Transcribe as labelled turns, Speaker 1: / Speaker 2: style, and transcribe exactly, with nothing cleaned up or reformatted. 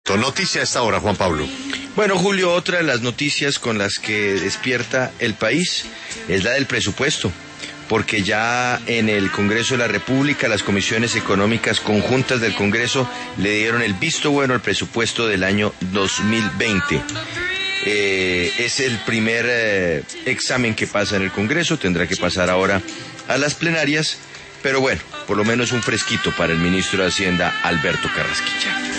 Speaker 1: Noticia a esta hora, Juan Pablo.
Speaker 2: Bueno, Julio, otra de las noticias con las que despierta el país es la del presupuesto, porque ya en el Congreso de la República las comisiones económicas conjuntas del Congreso le dieron el visto bueno al presupuesto del año dos mil veinte. Eh, es el primer eh, examen que pasa en el Congreso, tendrá que pasar ahora a las plenarias, pero bueno, por lo menos un fresquito para el ministro de Hacienda, Alberto Carrasquilla.